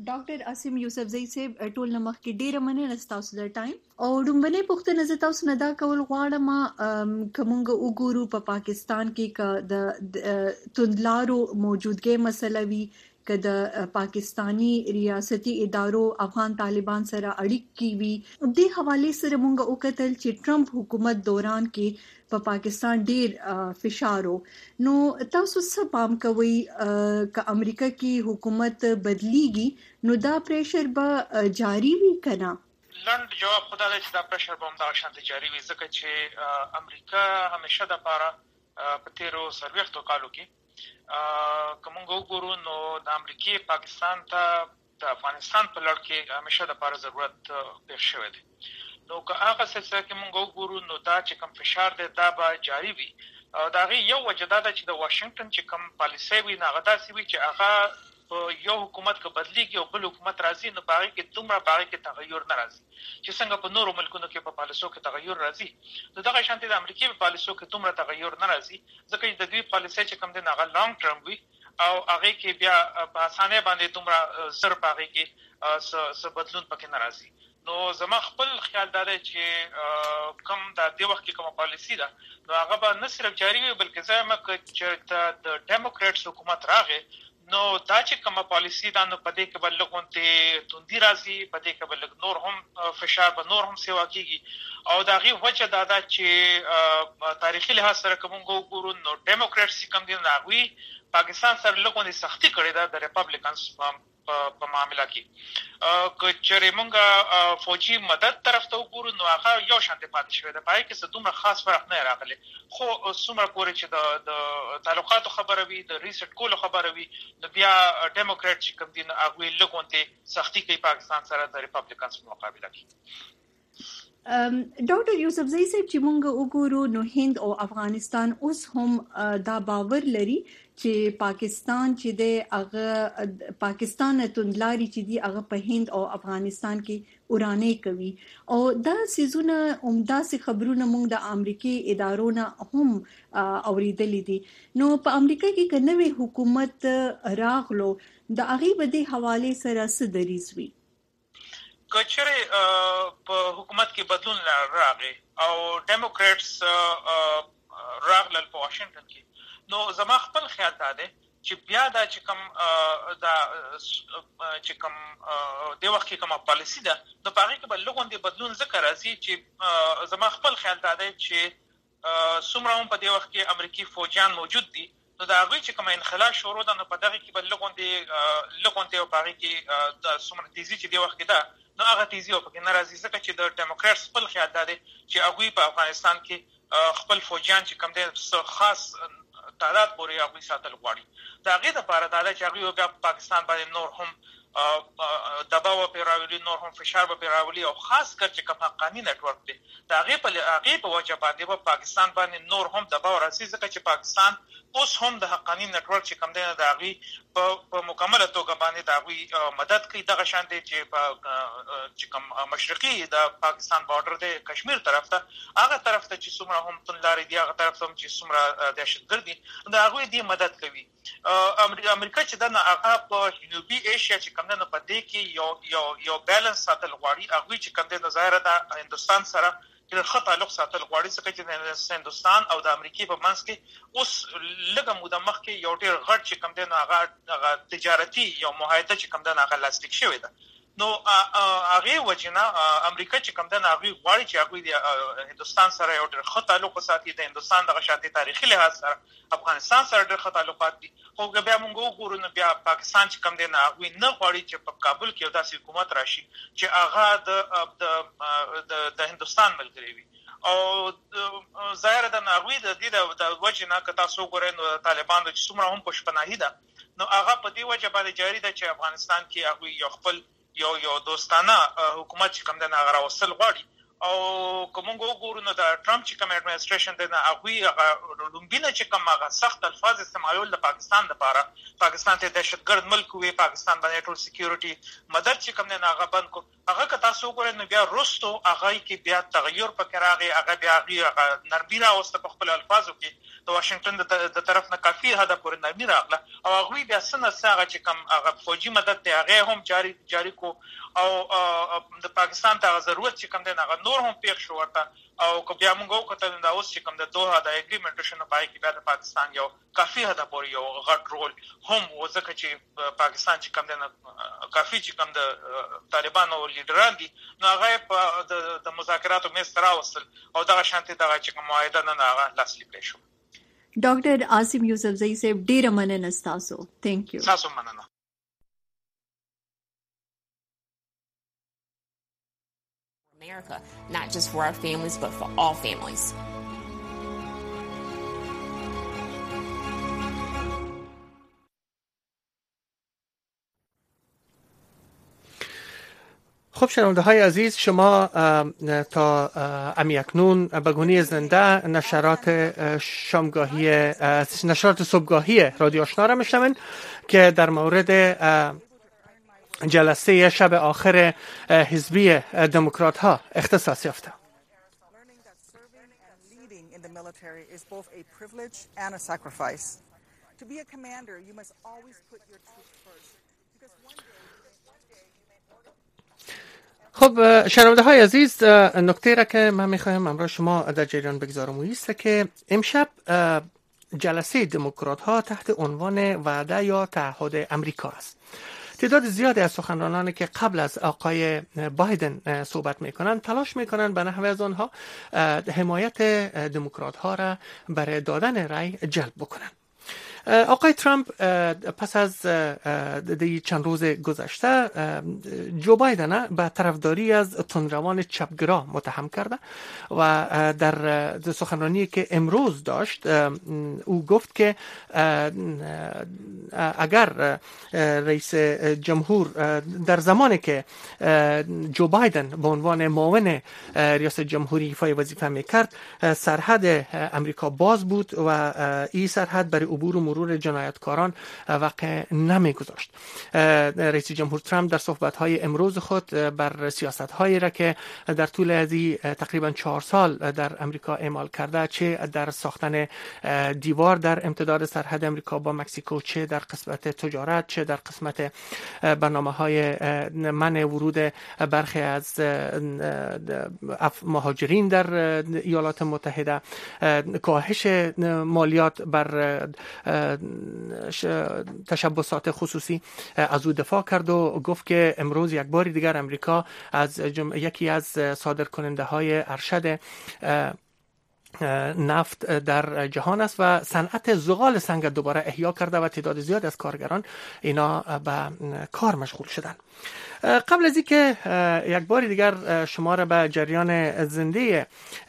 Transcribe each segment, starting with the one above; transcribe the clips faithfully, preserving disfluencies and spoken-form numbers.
ډاکټر عاصم یوسفزئی صاحب ټول نمخ کې ډیره مننه ستاسو د ټایم او ډومبنه پوښتنه زه تاسو نه دا کول غواړم کومه وګورو په پاکستان کې ک د توندلارو موجودګي مسله وی که د پاکستانی ریاستي ادارو افغان طالبان سره اړیکې وي د حواله سره مونږ وکتل چې ټرمپ حکومت دوران کې په پا پاکستان ډیر فشارو نو تاسو څه پام کوئ ک امریکا کې حکومت بدلیږي نو دا پریشر به جاری وي کنه؟ لند جواب خدا دې چې دا پریشر به هم دا شانت جاری وي ځکه چې امریکا همیشه د پاره په تیرو سروختو کالو کې کومه وګورو نو د امریکای پاکستان ته د افغانستان په لړ کې همیشه د لپاره ضرورت پېښ شوی دی نو که هغه څه چې موږ وګورو نو دا چې کوم فشار دی دا به جاری وي او دا غي یو وجدا ده چې د واشنگټن چې کوم پالیسي وي نه غدا سی وي چې هغه یو حکومت کې بدلیږي او بل حکومت راځي نو باغی کې دومره باغی کې تغیر نه راځي چې څنګه په نورو ملکونو کې په پالیسو کې تغیر راځي نو دغه شانتي د امریکای په پالیسو کې دومره تغیر نه راځي ځکه چې د دوی پالیسي چې کوم دی هغه لانګ ټرم وي او هغه کې بیا په اسانه باندې دومره زر باغی کې څه بدلون پکې نه راځي نو زما خپل خیال دا دی چې کوم د دې وخت کې کومه پالیسی ده نو هغه به نه صرف جاری وي بلکې زما چې د ډیموکریټس حکومت راغی نو دا چې کومه پالیسی ده نو په دې کې بل لګونته توندي راځي په دې کې بل نور هم فشار به نور هم سیوا کیږي او دا غي وجه دا ده چې تاریخي لحاظ سره کوم وګورو نو ډیموکریټس کوم دي راغوي پاکستان سره لګونې سختي کړې ده د ریپبلیکنز په معاملې کې که چېرې مونږه فوجي مدد طرف ته وګورو نو هغه یو شانتي پاتې شوی دی پای کې څه دومره خاص فرق نه راغلی خو څومره پورې چې د د تعلقاتو خبره وي د ریسټ کولو خبره وي نو بیا ډیموکریټ چې کوم دي هغه لګونته سختي کوي پاکستان سره د ریپبلیکنز په مقابله کې ډاکټر یوسفزئی صاحب چې مونږ وګورو نو هند او افغانستان اوس هم دا باور لري چې پاکستان چې د هغه پاکستان توندلاري چې دی هغه په هند او افغانستان کې ورانه کوي او دا سيزونه عمده سي خبرونه موږ د امریکای ادارو نه هم اوریدلې دي نو په امریکا کې کنوي حکومت راغلو د هغه بده حواله سره څه دریز وي کچره په حکومت کې بدلون راغی او ډیموکریټس راغلل په واشنگټن کې نو زما خپل خیال دا دی چې بیا دا چې کوم دا چې کوم د وخت کې کومه پالیسی ده نو په هغه کې بل لغوندې بدلون ذکر راځي چې زما خپل خیال دا دی چې څومره هم په دې وخت کې امریکایي فوجان موجود دي نو دا هغه چې کوم انخلاء شروع ده نو په دغه کې بل لغوندې لغوندې په هغه کې د څومره تیزی چې د وخت کې ده نو هغه تیزی او په ناراضي ځکه چې د ډیموکریټس خپل خیال دا دی چې هغه په افغانستان کې خپل فوجان چې کوم دي خاص تعداد پورې هغه ساتل غواړي دا غي د لپاره دا چې هغه په پاکستان باندې نور هم دباو په راولي نور هم فشار په راولي او خاص کر چې کوم حقاني نتورک دی دا غي په هغه په وجه باندې په پاکستان باندې نور هم دباو راځي ځکه چې پاکستان اوس هم د حقاني نتورک چې کوم دی دا غي په مکمله توګه باندې دا غي مدد کوي دغه شان دی چې په چې کوم مشرقي د پاکستان بارډر دی کشمیر طرف ته هغه طرف ته چې څومره هم تندلاري دی هغه طرف ته چې څومره دهشتګرد دي دا هغه دی مدد کوي امریکا چې د هغه په جنوبي ایشیا چې کوم نه پدې کې یو یو یو بیلانس ساتل غواړي هغه چې کوم د ظاهره د هندستان سره د خط تعلق ساتل غواړي څنګه چې د هندستان او د امریکای په منځ کې اوس لږه موده مخکې یو ډېر غټ چې کوم د هغه تجارتي یو معاهده چې کوم د هغه لاسلیک شوی ده نو هغه وجنه امریکا چې کوم د هغه غواړي چې هغه د هندستان سره یو ډېر خط تعلق ساتي د هندستان د شاته تاریخي لحاظ سره افغانستان سره ډېر خط تعلقات دي خو بیا موږ وګورو نو بیا پاکستان چې کوم دی نه هغه نه غواړي چې په کابل کې داسې حکومت راشي چې هغه د د هندستان ملګری وي او ظاهر د ناروی د دې د وجه نه که تاسو ګورئ نو طالبان د څومره هم پښپناهي ده نو هغه په دې وجه باندې جاری ده چې افغانستان کې هغه یو خپل یو یو دوستانه حکومت چې کوم د هغه راوصل غواړي او کومه وګورو نو د ټرمپ چې کوم اډمنستریشن د هغه لومبینه چې کوم هغه سخت الفاظ استعمالول د پاکستان لپاره پاکستان ته دهشتګرد ملک وي پاکستان باندې ټول سکیورټي مدد چې کوم نه هغه بند کو هغه که تاسو وګورئ نو بیا رستو هغه کې بیا تغیر پکې راغی هغه بیا هغه نرمي راوسته په خپل الفاظو کې د واشنگټن د طرف نه کافي حد پورې نرمي راغله او هغه بیا سن ساغه چې کوم هغه فوجي مدد ته هغه هم جاری جاری کو او د پاکستان ته ضرورت چې کوم نه هغه نور هم پیښ شو ورته او که بیا موږ وکړو دا اوس چې کوم د دوه د اګریمنټ شنو پای کې بیا د پاکستان یو کافي حد پورې یو غټ رول هم وځکه چې پاکستان چې کوم نه کافي چې کوم د طالبانو لیډران دي نو هغه په د مذاکراتو مې سره وصل او دغه شانتي دغه چې کوم معاهده نه هغه لاسلیک شو. ډاکټر عاصم یوسفزئی صاحب ډیره مننه تاسو. ثانک یو. تاسو مننه. America, not just for our families, but for all families. خب شنونده های عزیز شما تا امیکنون به گونه زنده نشرات شامگاهی نشرات صبحگاهی رادیو آشنا را میشنوین که در مورد جلسه شب آخر حزبی دموکرات ها اختصاص یافته. خب شنونده های عزیز نکته را که من میخوایم امروز شما در جریان بگذارم و ایست که امشب جلسه دموکرات ها تحت عنوان وعده یا تعهد امریکا است. تعداد زیادی از سخنرانانی که قبل از آقای بایدن صحبت میکنند تلاش میکنند به نحو از آنها حمایت دموکرات ها را برای دادن رأی جلب بکنند. آقای ترامپ پس از چند روز گذشته جو بایدن به طرفداری از تندروان چپگرا متهم کرده و در سخنرانی که امروز داشت او گفت که اگر رئیس جمهور در زمانی که جو بایدن به عنوان معاون ریاست جمهوری ایفای وظیفه میکرد سرحد امریکا باز بود و این سرحد برای عبور و مرور جنایتکاران واقع نمیگذاشت. رئیس جمهور ترامپ در صحبت‌های امروز خود بر سیاست‌هایی را که در طول از تقریبا چهار سال در امریکا اعمال کرده، چه در ساختن دیوار در امتداد سرحد امریکا با مکزیکو، چه در قسمت تجارت، چه در قسمت برنامه‌های منع ورود برخی از مهاجرین در ایالات متحده، کاهش مالیات بر تشبسات خصوصی، از او دفاع کرد و گفت که امروز یک بار دیگر امریکا از یکی از صادر کننده های ارشد نفت در جهان است و صنعت زغال سنگ دوباره احیا کرده و تعداد زیاد از کارگران اینا به کار مشغول شدند. قبل از اینکه یک بار دیگر شما را به جریان زنده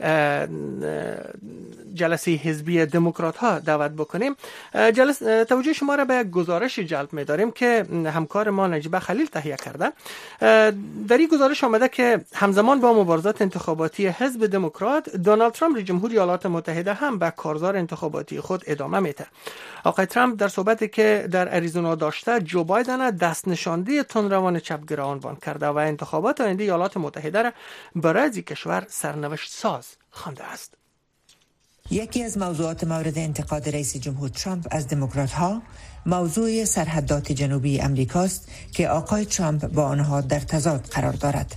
جلسه حزبی دموکرات ها دعوت بکنیم، جلسه توجه شما را به یک گزارش جلب می‌داریم که همکار ما نجیبه خلیل تهیه کرده. در این گزارش آمده که همزمان با مبارزات انتخاباتی حزب دموکرات، دونالد ترامپ رئیس جمهور ایالات متحده هم به کارزار انتخاباتی خود ادامه میده. آقای ترامپ در صحبتی که در اریزونا داشته، جو بایدن دست نشانده تندروان چپگرا عنوان کرده و انتخابات آینده ایالات متحده را برای این کشور سرنوشت ساز خوانده است. یکی از موضوعات مورد انتقاد رئیس جمهور ترامپ از دموکرات‌ها موضوع سرحدات جنوبی امریکاست که آقای ترامپ با آنها در تضاد قرار دارد.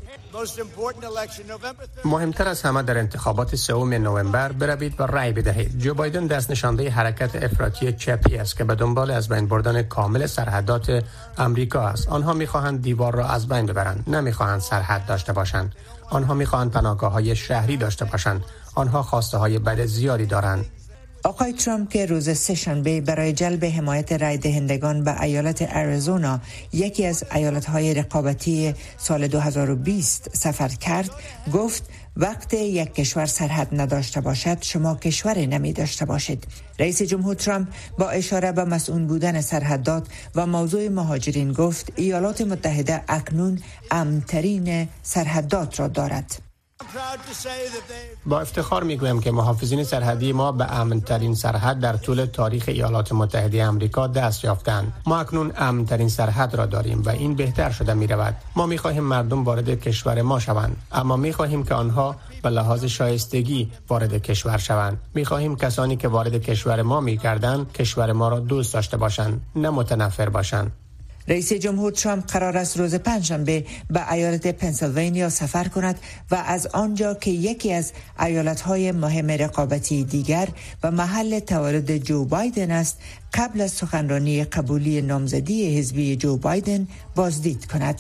مهمتر از همه در انتخابات سوم نوامبر بروید و رأی بدهید. جو بایدن دست نشانده حرکت افراطی چپی است که به دنبال از بین بردن کامل سرحدات امریکا است. آنها می‌خواهند دیوار را از بین ببرند، نمی‌خواهند سرحد داشته باشند. آنها می‌خواهند پناهگاه‌های شهری داشته باشند. آنها خواسته های بد زیادی دارند. آقای ترامپ که روز سه شنبه برای جلب حمایت رای دهندگان به ایالت اریزونا، یکی از ایالت‌های رقابتی سال دو هزار و بیست سفر کرد، گفت وقتی یک کشور سرحد نداشته باشد شما کشوری نمی داشته باشید. رئیس جمهور ترامپ با اشاره به مسئول بودن سرحدات و موضوع مهاجرین گفت ایالات متحده اکنون امن‌ترین سرحدات را دارد. با افتخار میگویم که محافظین سرحدی ما به امن‌ترین سرحد در طول تاریخ ایالات متحده آمریکا دست یافتند. ما اکنون امن‌ترین سرحد را داریم و این بهتر شده می‌رود. ما می‌خواهیم مردم وارد کشور ما شوند، اما می‌خواهیم که آنها به لحاظ شایستگی وارد کشور شوند. می‌خواهیم کسانی که وارد کشور ما می‌گردند کشور ما را دوست داشته باشند، نه متنفر باشند. رئیس جمهور ترامپ قرار است روز پنجشنبه به ایالت پنسیلوانیا سفر کند و از آنجا که یکی از ایالت‌های مهم رقابتی دیگر و محل تولد جو بایدن است، قبل از سخنرانی قبولی نامزدی حزبی جو بایدن بازدید کند.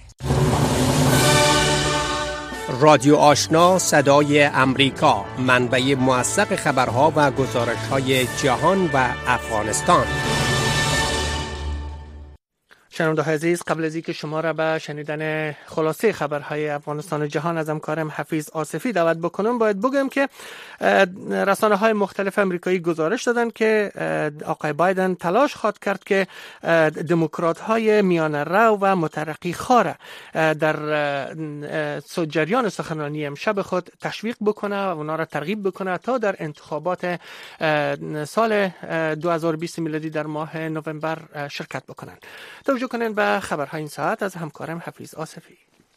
رادیو آشنا صدای امریکا، منبع موثق خبرها و گزارش‌های جهان و افغانستان. شنونده عزیز، قبل از اینکه شما را به شنیدن خلاصه خبرهای افغانستان و جهان از همکارم حفیظ آصفی دعوت بکنم، باید بگم که رسانه های مختلف امریکایی گزارش دادن که آقای بایدن تلاش خواهد کرد که دموکرات های میانه رو و مترقی خواه در جریان سخنرانی امشب خود تشویق بکنه و اونا را ترغیب بکنه تا در انتخابات سال دو هزار و بیست میلادی در ماه نوامبر شرکت بکنند. توجه کنین به خبرهای این ساعت از همکارم حفیظ آصفی.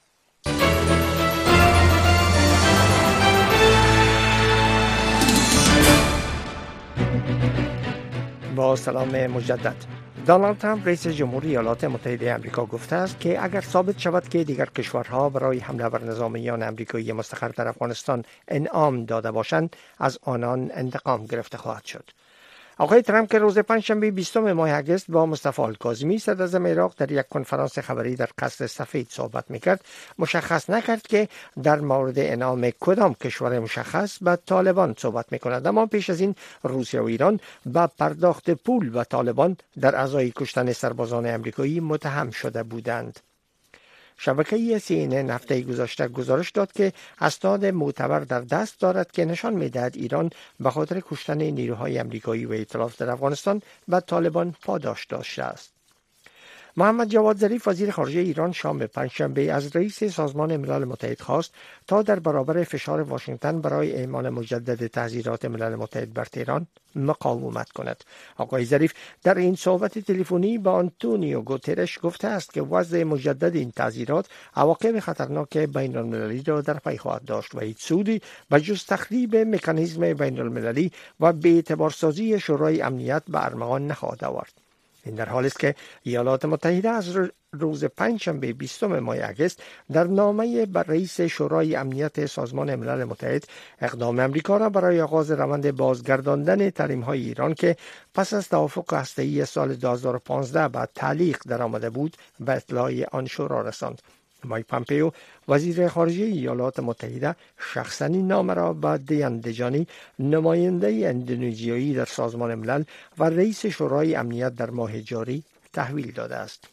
با سلام مجدد. دونالد ترامپ رئیس جمهوری ایالات متحده آمریکا گفته است که اگر ثابت شود که دیگر کشورها برای حمله بر نظامیان آمریکایی مستقر در افغانستان انعام داده باشند، از آنان انتقام گرفته خواهد شد. آقای ترامپ که روز پنجشنبه بیستم ماه اگست با مصطفی الکاظمی صدراعظم عراق در یک کنفرانس خبری در قصر سفید صحبت میکرد، مشخص نکرد که در مورد انعام کدام کشور مشخص به طالبان صحبت میکند. اما پیش از این روسیه و ایران با پرداخت پول به طالبان در ازای کشتن سربازان آمریکایی متهم شده بودند. شبکه سی ان ان هفته گذشته گزارش داد که اسناد معتبر در دست دارد که نشان می‌دهد ایران به خاطر کشتن نیروهای آمریکایی و ائتلاف در افغانستان به طالبان پاداش داشته است. محمد جواد ظریف وزیر خارجه ایران شام پنجشنبه از رئیس سازمان ملل متحد خواست تا در برابر فشار واشنگتن برای اعمال مجدد تحذیرات ملل متحد بر تهران مقاومت کند. آقای ظریف در این صحبت تلفنی با آنتونیو گوترش گفته است که وضع مجدد این تحذیرات عواقب خطرناک بین المللی را در پی خواهد داشت و هیچ سودی به جز تخریب مکانیزم بین المللی و بی‌اعتبارسازی شورای امنیت به ارمغان نخواهد آورد. این در حالی است که ایالات متحده از روز پنجشنبه بیستم ماه اگست در نامه بر رئیس شورای امنیت سازمان ملل متحد اقدام امریکا را برای آغاز روند بازگرداندن تحریم‌های ایران که پس از توافق هسته‌ای سال دو هزار و پانزده بعد تعلیق درآمده بود به اطلاع آن شورا رساند. مایک پامپئو وزیر خارجه ایالات متحده شخصاً این نامه را به دیان دجانی نماینده اندونزیایی در سازمان ملل و رئیس شورای امنیت در ماه جاری تحویل داده است.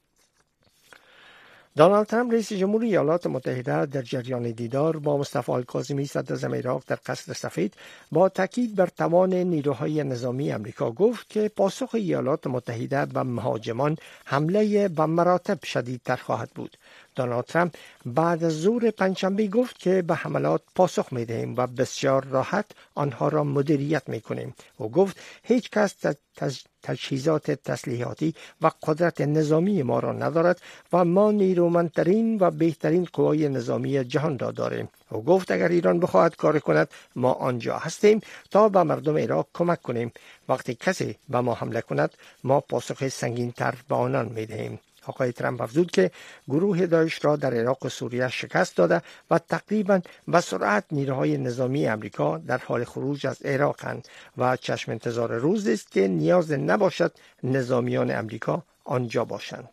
دونالد ترامپ رئیس جمهوری ایالات متحده در جریان دیدار با مصطفی الکاظمی صدراعظم عراق در قصر سفید با تاکید بر توان نیروهای نظامی آمریکا گفت که پاسخ ایالات متحده به مهاجمان حمله به مراتب شدیدتر خواهد بود. دونالد ترامپ بعد از ظهر پنجشنبه گفت که به حملات پاسخ می‌دهیم و بسیار راحت آنها را مدیریت می‌کنیم. او گفت هیچ کس تجهیزات تسلیحاتی و قدرت نظامی ما را ندارد و ما نیرومندترین و بهترین قوای نظامی جهان را داریم. او گفت اگر ایران بخواهد کار کند ما آنجا هستیم تا به مردم عراق کمک کنیم. وقتی کسی به ما حمله کند ما پاسخ سنگین‌تر به آنان می‌دهیم. آقای ترامپ افزود که گروه داعش را در عراق و سوریه شکست داده و تقریباً به سرعت نیروهای نظامی آمریکا در حال خروج از عراقند و چشم انتظار روزی است که نیاز نباشد نظامیان آمریکا آنجا باشند.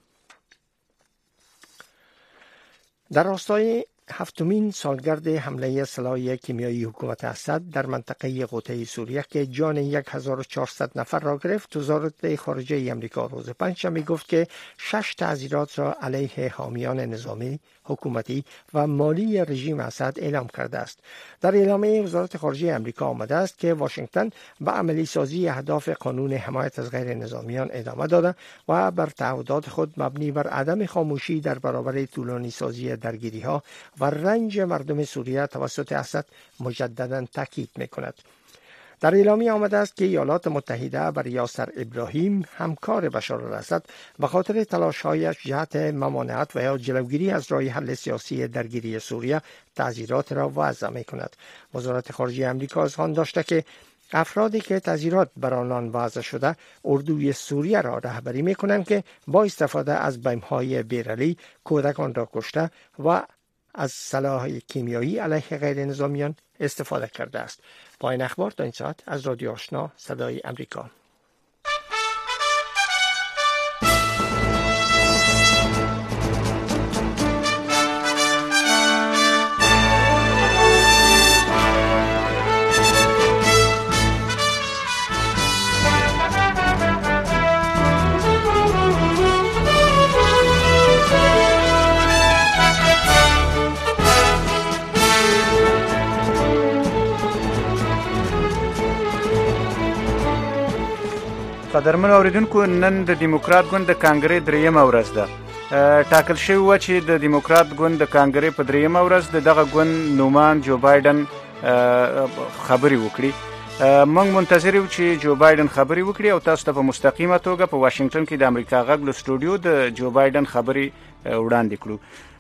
در راستای هفتمین سالگرد حمله سلاح کیمیایی حکومت اسد در منطقه غوطه سوریه که جان هزار و چهارصد نفر را گرفت، وزارت خارجه آمریکا روز پنجشنبه گفت که شش تعزیرات را علیه حامیان نظامی، حکومتی و مالی رژیم اسد اعلام کرده است. در اعلامیه وزارت خارجه آمریکا آمده است که واشنگتن به عملی سازی اهداف قانون حمایت از غیر نظامیان ادامه داده و بر تعهدات خود مبنی بر عدم خاموشی در برابر طولانی سازی درگیری ها و رنج مردم سوریه توسط اسد مجددا تاکید میکند. در اعلامیه آمده است که ایالات متحده بر یاسر ابراهیم همکار بشار الاسد به خاطر تلاش‌هایش جهت ممانعت و یا جلوگیری از راه حل سیاسی درگیری سوریه تعزیرات را وضع می‌کند. وزارت خارجه آمریکا اذعان داشته که افرادی که تعزیرات بر آنان وضع شده اردوی سوریه را رهبری می‌کنند که با استفاده از بمب‌های بیرلی کودکان را کشته و از سلاح کیمیایی علیه غیر نظامیان استفاده کرده است. پایان اخبار تا این ساعت از رادیو آشنا صدای امریکا. قدرمن اوریدونکو، نن د دیموکرات ګوند د کانګرې دریمه ورځ ده. ټاکل شوی و چې د دیموکرات ګوند د کانګرې په دریمه ورځ د دغه ګوند نومان جو بایدن خبري وکړي. موږ منتظر یو چې جو بایدن خبري وکړي او تاسو ته په مستقیمه توګه په واشنگټن کې د امریکا غږ له سټوډیو د جو بایدن خبري وړاندې کړو.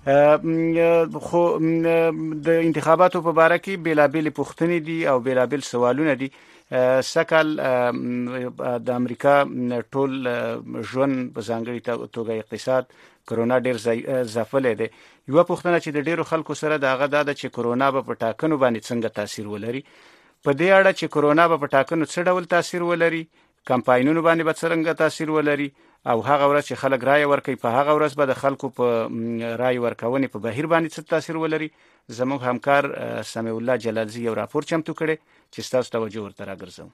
خو د انتخاباتو په باره کې بیلابېلې پوښتنې دي او بیلابېل سوالونه دي. سکل د امریکا ټول ژوند په ځانګړي توګه اقتصاد کرونا ډیر ځپلی دی. یوه پوښتنه چې د ډیرو خلکو سره د هغه دا ده چې کرونا به په ټاکنو باندې څنګه تاثیر ولري. په دې اړه چې کرونا به په ټاکنو څه ډول تاثیر ولري، کمپاینونو باندې به څنګه تاثیر ولري، او هغه ورځ چې خلک رای ورکوي په هغه ورځ به د خلکو په رای ورکونې په بهیر باندې څه تاثیر ولري. زموږ همکار سمیع الله جلالزی یو راپور چمتو کړی چې ستاسو توجه ورته راګرځوم.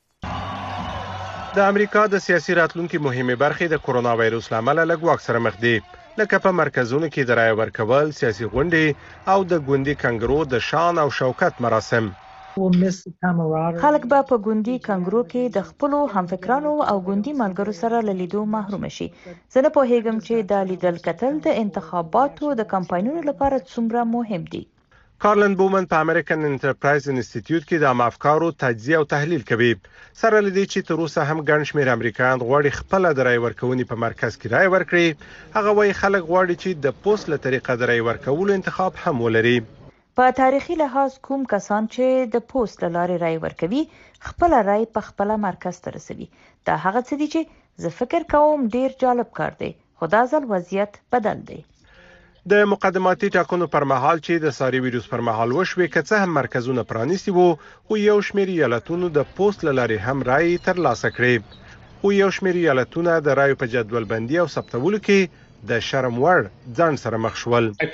د امریکا د سیاسي راتلونکي مهمه برخې د کرونا وایروس لامل له ګواښ سره مخ دي، لکه په مرکزونو کې د رای ورکول، سیاسي غونډې او د ګوندي کنګرو د شان او شوکت مراسم. خلک به په ګوندي کنګرو کې د خپلو همفکرانو او ګوندي ملګرو سره له لیدو محروم شي. زه نه پوهیږم چې دا لیدل کتل د انتخاباتو د کمپاینونو لپاره څومره مهم دي. کارلن بومن په امریکن انټرپرایز انسټیټیوټ کې د افکارو تجزیه او تحلیل کوي. سره لدی چې تر اوسه هم ګڼ شمېر امریکایان غواړي خپل د رای ورکونې په مرکز کې رای ورکړي. هغه وايي خلک غواړي چې د پوسټ له طریقه د رای ورکولو انتخاب هم ولري. په تاریخي لحاظ کوم کسان چې د پوسټ له لارې رای ورکوي خپل رای په خپل مرکز ته رسوي. دا هغه څه دي چې زه فکر کوم ډیر جالب کار دی، خو دا ځل وضعیت بدل دی. د مقدماتي ټاکنو پر مهال چې د ساري ویروس پر مهال وشوي که څه هم مرکزونه پرانیستي وو، خو یو شمېر ایالتونو د پوسټ له لارې هم رای ترلاسه کړې. خو یو شمېر ایالتونه د رایو په جدول بندي او ثبتولو کې د شرم وړ ځان سره مخ شول. د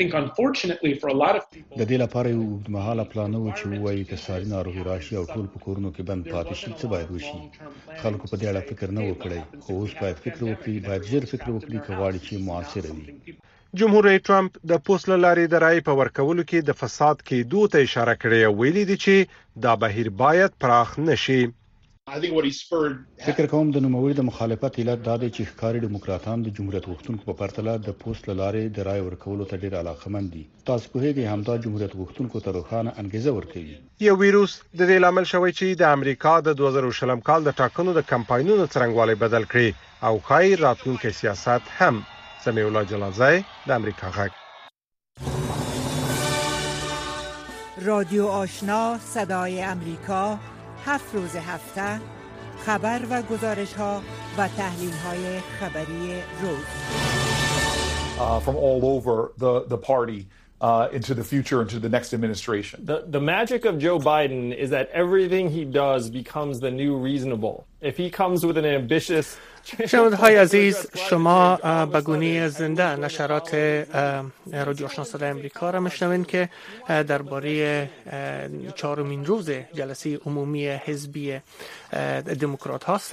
دې لپاره یو اوږدمهاله پلان و چې وایي که ساري ناروغي راشي او ټول په کورونو کې بند پاتې شي څه باید وشي. خلکو په دې اړه فکر نه وکړي، خو اوس باید فکر وکړي، باید ژر فکر وکړي که غواړي چې موثره وي. جمهور رئیس ټرمپ د پوسټ له لارې د رای په ورکولو کې د فساد کېدو ته اشاره کړې او ویلي دي چې دا بهیر باید پراخ نشي. فکر کوم د نوموړي د مخالفت علت دا دی چې ښکاري ډیموکراتان د جمهوریت غوښتونکو په پرتله د پوسټ له لارې د رای ورکولو ته ډېر علاقمند دي. تاسو پوهیږئ همدا جمهوریت غوښتونکو ته روښانه انګیزه ورکوي. یو ویروس د دې لامل شوی چې د امریکا د دوه زره شلم کال د ټاکنو د کمپاینونو څرنګوالی بدل کړي او ښایي راتلونکي سیاست هم. سمیع الله جلالزی د امریکا غږ. رادیو آشنا صدای امریکا، هفت روز هفته خبر و گزارش ها و تحلیل های خبری روز. Uh, from all over the the party uh, into the future, into the next administration. The the magic of Joe Biden is that everything he does becomes the new reasonable. If he comes with an ambitious شنونده‌های عزیز، شما به گونه زنده نشرات رادیو آشنا صدای امریکا را میشنوین که درباره چهارمین روز جلسه عمومی حزبی دموکرات هاست.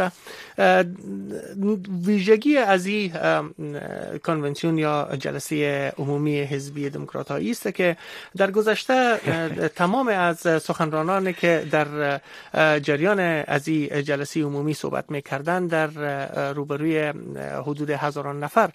ویژگی از این کنونسیون یا جلسه عمومی حزبی دموکرات ها است که در گذشته تمام از سخنرانانی که در جریان از این جلسه عمومی صحبت میکردند در روبروی حدود هزاران نفر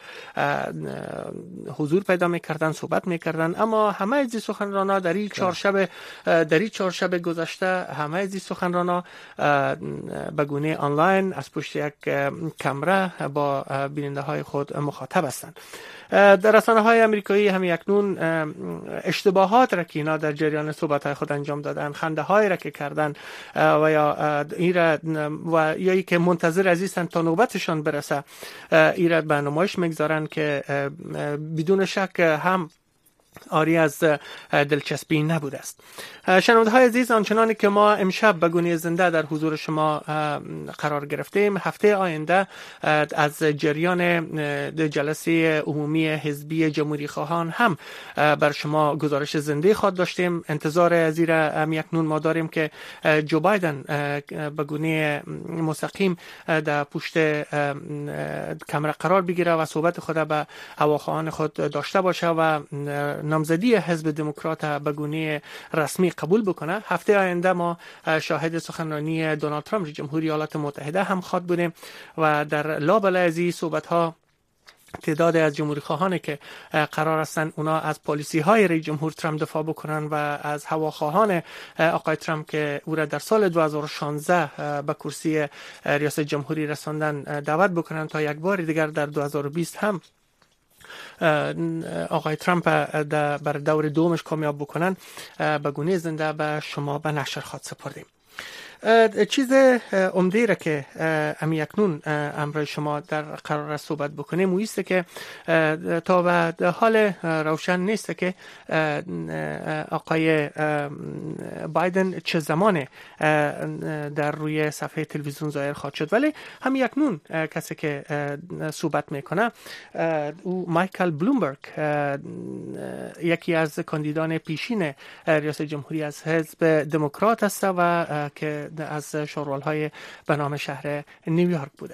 حضور پیدا میکردن، صحبت میکردن، اما همه از این سخنرانا در این چهارشنبه در این چهارشنبه گذشته همه از این سخنرانا به گونه آنلاین از پشت یک کامera با بیننده های خود مخاطب هستند. در رسانه های امریکایی هم اکنون اشتباهات را که اینا در جریان صحبت های خود انجام دادن، خنده های را که کردن و یا ایرا و یا ای که منتظر عزیزن تا نوبتشان برسه ایرا به نمایش میگذارن که بدون شک هم آری از دلچسبی نبوده است. شنونده های عزیز، آنچنانی که ما امشب به گونه زنده در حضور شما قرار گرفتیم، هفته آینده از جریان جلسه عمومی حزبی جمهوری خواهان هم بر شما گزارش زنده خواهد داشتیم. انتظار از این را اکنون ما داریم که جو بایدن به گونه مستقیم در پشت کامera قرار بگیره و صحبت خود به هواخواهان خود داشته باشه و نامزدی حزب دموکرات به گونه رسمی قبول بکنه. هفته آینده ما شاهد سخنرانی دونالد ترامپ جمهوری ایالات متحده هم خواد بودیم و در لابلای از این صحبت ها تعداد از جمهوری خواهانی که قرار هستند اونا از پالیسی های رئیس جمهور ترامپ دفاع بکنن و از هواخواهان آقای ترامپ که او را در سال دو هزار و شانزده به کرسی ریاست جمهوری رساندن دعوت بکنن تا یک بار دیگر در دو هزار و بیست هم آقای ترامپ بر دور دومش کامیاب بکنن به گونه زنده به شما به نشر خواهد سپردیم. چیز عمده را که امی اکنون امروز شما در قرار صحبت بکنیم اویسته که تا به حال روشن نیست که آقای بایدن چه زمان در روی صفحه تلویزیون ظاهر خواهد شد، ولی همی اکنون کسی که صحبت میکنه او مایکل بلومبرگ، یکی از کاندیدان پیشین ریاست جمهوری از حزب دموکرات است و که از شورالهای به نام شهر نیویورک بوده.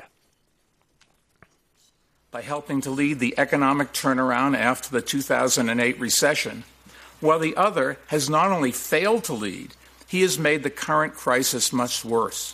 By helping to lead the economic turnaround after the two thousand eight recession, while the other has not only failed to lead, he has made the current crisis much worse.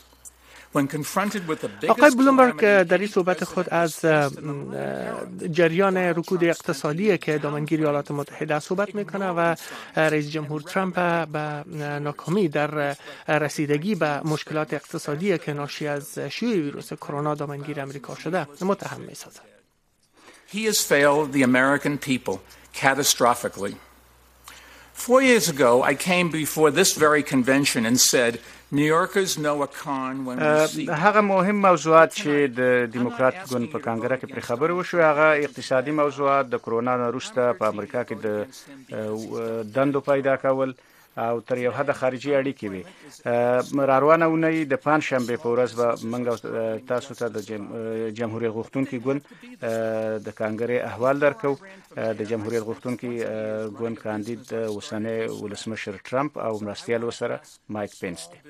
آقای بلومبرگ در این صحبت خود از جریان رکود اقتصادی که دامنگیری ایالات متحده صحبت میکنه و رئیس جمهور ترامپ به ناکامی در رسیدگی به مشکلات اقتصادی که ناشی از شیوع ویروس کرونا دامنگیر امریکا شده متهم میسازد. He has failed the American people catastrophically. Four years ago, I came before this very convention and said, New Yorkers know a con when we see... هغه مهم موضوعات چې د دیموکرات ګوند په کانګره کې پر خبرې وشو هغه اقتصادي موضوعات د کرونا وروسته په امریکا کې د دندو پیدا کول او تر یو حد خارجي اړیکې وي. راروانه ونې د پنځ شنبه په ورځ به موږ تاسو ته د جمهوریت غوښتونکي ګوند د کانګرې احوال درکو. د جمهوریت غوښتونکي ګوند کاندید اوسنی ولسمشر ترامپ او مرستیال وسره مایک پنس دی.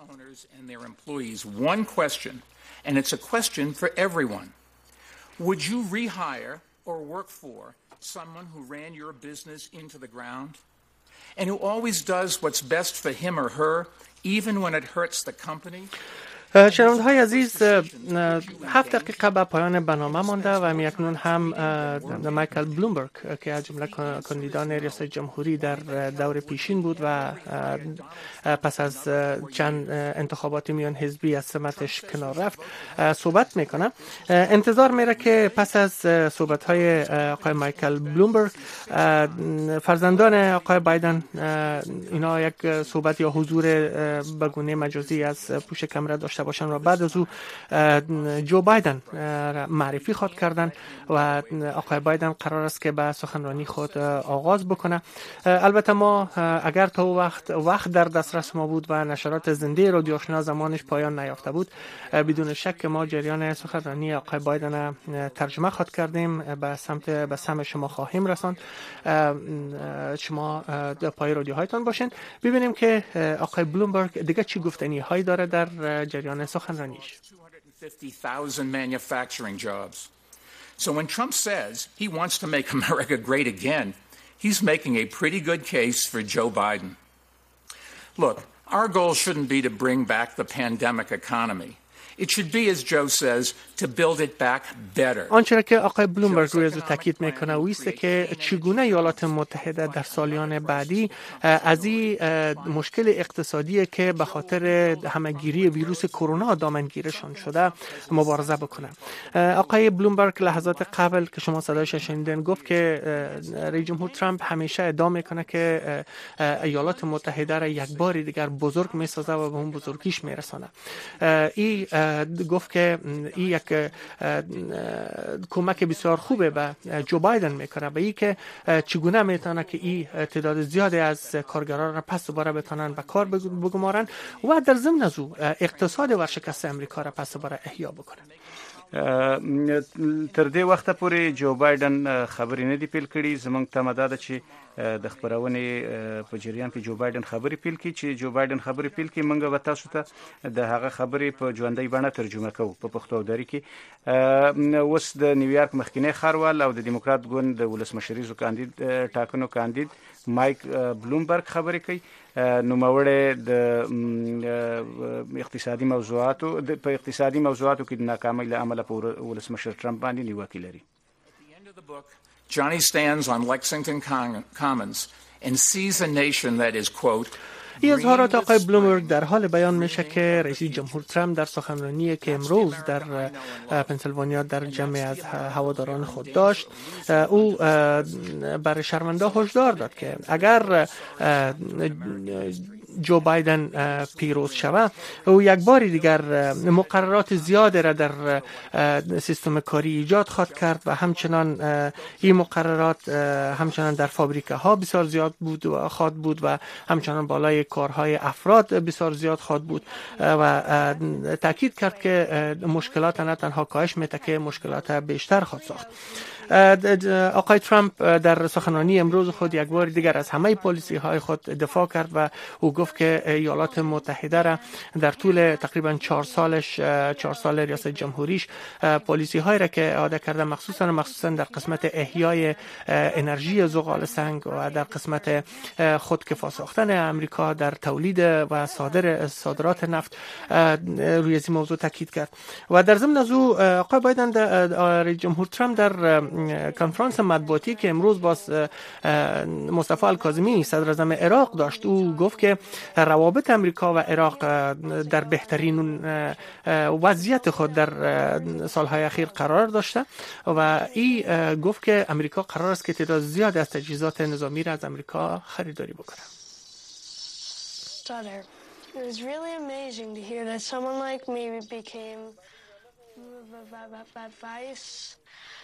One question, and it's a question for everyone. Would you rehire or work for someone who ran your business into the ground? And who always does what's best for him or her, even when it hurts the company? شنونده های عزیز، هفت دقیقه به پایان برنامه مانده و اکنون هم مایکل بلومبرگ که از جمله کاندیدان ریاست جمهوری در دور پیشین بود و پس از چند انتخابات میان حزبی از سمتش کنار رفت صحبت میکنه. انتظار میره که پس از صحبت های آقای مایکل بلومبرگ فرزندان آقای بایدن اینا یک صحبت یا حضور به گونه مجازی از پشت کامera داشته باشن و بعد از او جو بایدن معرفی خود کردن و آقای بایدن قرار است که به سخنرانی خود آغاز بکنه. البته ما اگر تا وقت وقت در دسترس ما بود و نشرات زنده رادیو آشنا زمانش پایان نیافته بود، بدون شک ما جریان سخنرانی آقای بایدن ترجمه خود کردیم به سمت به سمت شما خواهیم رساند. شما در پای رادیوهایتان باشین ببینیم که آقای بلومبرگ دیگه چی گفتنی هایی داره در جریان سخنرانیش. two hundred fifty thousand manufacturing jobs. So when Trump says he wants to make America great again, he's making a pretty good case for Joe Biden. Look, our goal shouldn't be to bring back the pandemic economy. It should be, as Joe says, to build it back better. آنچه که آقای بلومبرگ روی از تاکید میکنه اویسته که چگونه ایالات متحده در سالیان بعدی از این مشکل اقتصادی که به خاطر همگیری ویروس کرونا دامنگیرشان شده مبارزه بکنه. آقای بلومبرگ لحظات قبل که شما صدایش شنیدین گفت که رئیس جمهور ترامپ همیشه ادعا میکنه که ایالات متحده را یک بار دیگر بزرگ میسازه و به اون بزرگیش میرسانه. این گفت که این یک کمک بسیار خوبه به جو بایدن میکنه به این که چگونه میتونه که این تعداد زیادی از کارگران را پس دوباره بتونن به کار بگمارن و در ضمن از او اقتصاد ورشکسته امریکا را پس دوباره احیا بکنه. تر دې وخته پورې جو بایدن خبرې نه دی پیل کړي. زمونږ تمه ده چې د خبرونې په جریان کې جو بایدن خبرې پیل کړي. چې جو بایدن خبرې پیل کړي موږ به تاسو ته د هغه خبرې په ژوندۍ بڼه ترجمه کوو په پښتو دری کې. اوس د نیویارک مخکینی ښاروال او د دیموکرات ګوند د ولسمشریزو کاندید ټاکنو کاندید مایک بلومبرګ خبرې کوي. نوموړی د اقتصادي موضوعاتو په اقتصادي موضوعاتو کې د ناکامۍ له امله په ولسمشر ترامپ باندې نیوکې لري. Johnny stands on Lexington Commons and sees a nation that is, quote, این اظهارات آقای بلومبرگ در حال بیان میشه که رئیس جمهور ترامپ در سخنرانی که امروز در پنسیلوانیا در جمع از هواداران خود داشت او برای شهروندان هشدار داد که اگر جو بایدن پیروز شود او یک بار دیگر مقررات زیاده را در سیستم کاری ایجاد خواهد کرد و همچنان این مقررات همچنان در فابریکه ها بسیار زیاد بود و خواهد بود و همچنان بالای کارهای افراد بسیار زیاد خواهد بود و تاکید کرد که مشکلات نه تنها کاهش میده که مشکلات بیشتر خواهد ساخت. آقای ترامپ در سخنرانی امروز خود یک بار دیگر از همه پالیسی های خود دفاع کرد و او گفت که ایالات متحده را در طول تقریبا چهار سالش چهار سال ریاست جمهوریش پالیسی هایی را که اعاده کرده مخصوصا مخصوصا در قسمت احیای انرژی زغال سنگ و در قسمت خودکفا ساختن امریکا در تولید و صادر صادرات نفت روی این موضوع تاکید کرد. و در ضمن از او آقای بایدن رئیس جمهور ترامپ در کنفرانس مطبوعاتی که امروز با مصطفی الکاظمی صدر اعظم عراق داشت او گفت که روابط امریکا و عراق در بهترین وضعیت خود در سالهای اخیر قرار داشته و این گفت که امریکا قرار است که تعداد زیاد از تجهیزات نظامی را از امریکا خریداری بکنه. It was really amazing to hear that someone like me became vice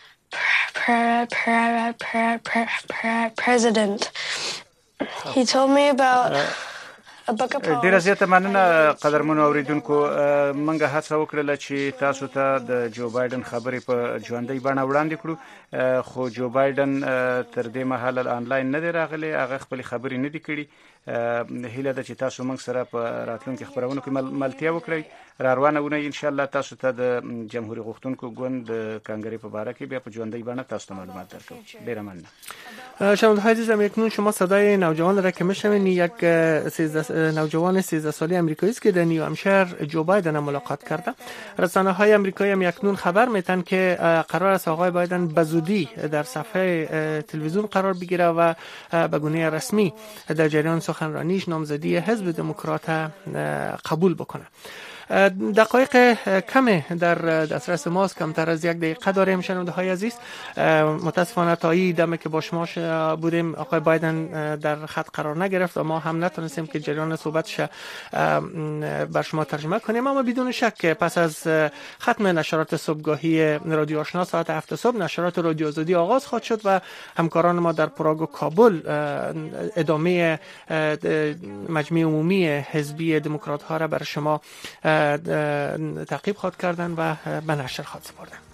president. He told me about ډیره زیاته مننه قدرمنو اوریدونکو. منګه هڅه وکړه چې تاسو ته د جو بایدن خبرې په ژوندۍ بڼه وړاندې کړو خو جو بایدن تر دې مهاله آنلاین نه دی راغلی. هغه خپل خبرې نه دی کړي. هیله ده چې تاسو موږ سره په راتلونکي خبرونو کې ملتیا وکړئ. را روانه ونه ان شاء الله تاسو ته د جمهوریت غوښتونکو ګوند د کانګرې په باره کې بیا په ژوندۍ بڼه تاسو ته معلومات درکوم. ډیره مننه. شنونده‌های عزیزم اکنون شما صدای نوجوان را که میشنوید یک نوجوان سیزده ساله آمریکایی است که در نیو همشایر جو بایدن ملاقات کرده. رسانه‌های آمریکایی هم اکنون خبر میتن که قرار است آقای بایدن به زودی در صفحه تلویزیون قرار بگیره و به گونه رسمی در جریان سخنرانیش نامزدی حزب دموکرات قبول بکنه. دقایق کمی در دسترس ماست، کمتر از یک دقیقه داریم شنونده‌های عزیز. متاسفانه تا این دمه که با شما بودیم آقای بایدن در خط قرار نگرفت و ما هم نتونستیم که جریان صحبتش بر شما ترجمه کنیم، اما بدون شک پس از ختم نشرات صبحگاهی رادیو آشنا ساعت هفت صبح نشرات رادیو آزادی آغاز خواهد شد و همکاران ما در پراگ و کابل ادامه مجمع عمومی حزبی دموکرات ها را بر شما تعقیب خواهد کردن و به نشر خواهد سپردن.